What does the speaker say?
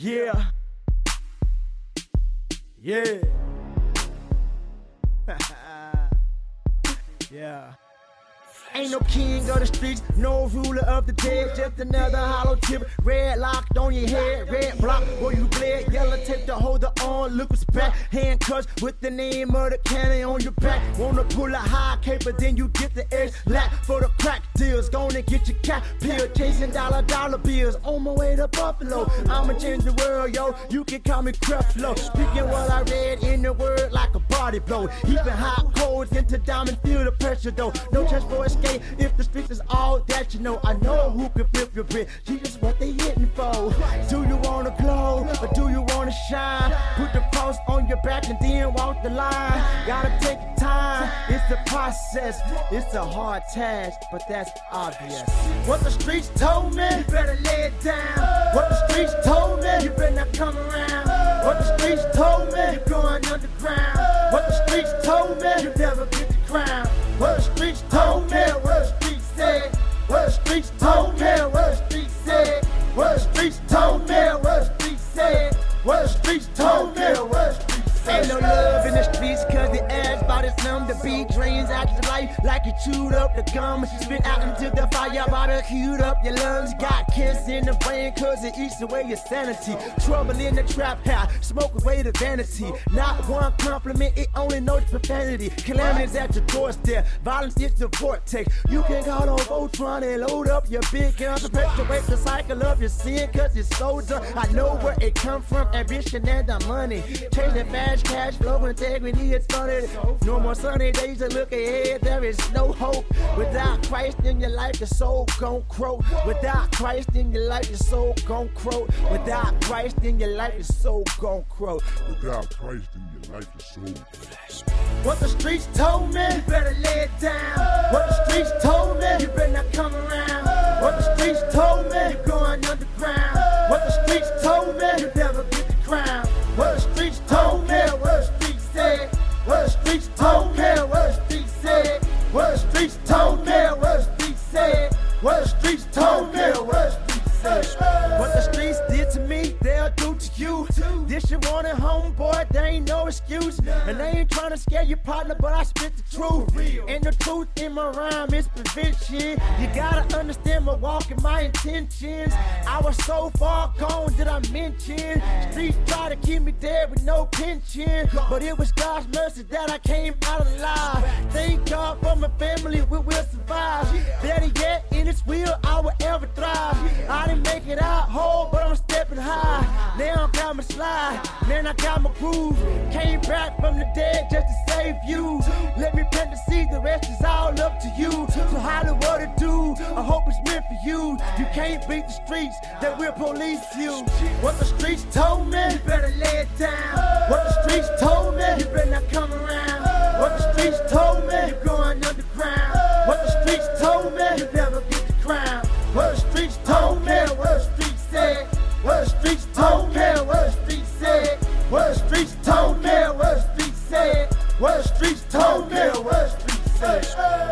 Yeah. Yeah. Yeah. Ain't no king of the streets, no ruler of the dead, just another hollow tip, red locked on your head, red block where you bled, yellow tape to hold the on, look what's back, handcuffs with the name of the cannon on your back, wanna pull a high caper, then you get the edge, lack for the crack deals, gonna get your cat pill, chasing dollar bills, on my way to Buffalo, I'ma change the world, yo, you can call me Creflo, speaking what I read in the word like a body blow, heaping hot coals into diamond, feel the pressure though, no chance for escape. If the streets is all that you know, I know who can flip your bitch. She just what they hitting for. Do you wanna glow or do you wanna shine? Put the cross on your back and then walk the line. Gotta take your time. It's the process. It's a hard task, but that's obvious. What the streets told me, you better lay it down. What the streets told me, you better not come around. What the streets told me, you're going underground. What the streets told me, you never get the crown. What the streets told me, what the streets said. What the streets told me, what the streets said. What the streets told me, what the streets said. What the streets told me, what the streets said. Ain't no love in the streets cause the ass about is numb. The beat drains out your life like you chewed up the gum. Spit out into the fire about to heat up your lungs. Got cancer in the brain cause it eats away your sanity. Trouble in the trap house, smoke away the vanity. Not one compliment, it only knows profanity. Calamity's at your doorstep, violence is the vortex. You can call on Voltron and load up your big guns. Perpetuate the cycle of your sin cause it's so done. I know where it come from, ambition and the money. Chasing fast cash flow, integrity, it's funny. No more sunny days to look ahead, there is no hope. Without Christ in your life, your soul gon' croak. Without Christ in your life, your soul gon' croak. Without Christ in your life, your soul gon' croak. Without Christ in your life, your soul gon' croak. What the streets told me, you better lay it down. What the streets told me, you better not come around. What the streets told me, you're going underground. What the streets told me, you never get the crown. What the streets told me, what the streets said. What the streets told me, what the streets said. What the streets told me, what the streets said. What the streets told me, what the streets said. What the streets did to me, they'll do to you. This you want at home, boy, there ain't no excuse. And they ain't trying to scare your partner, but I spit the truth. And the truth in my rhyme is prevention. You gotta understand my walk and my intentions. I was so far gone that I mention. Streets try to keep me dead with no pension. But it was God's mercy that I came out alive. Thank God for my family, we will survive. Better yet, in His will, I will ever thrive. I didn't make it out whole, but I'm stepping high. Now I got my slide, man, I got my groove. Came back from the dead just to save you. Let me plant the seed, the rest is all up to you. So how the world to do, I hope it's meant for you. You can't beat the streets, that will police you. What the streets told me, you better lay it down. What the streets told me, you better not come around. What the streets told me, you're going underground. What the streets told me, you never get the crown. What the streets told me, what the streets said. What the streets told me, what the streets said. What the streets told me, what the streets said. What the streets told me, what the streets said.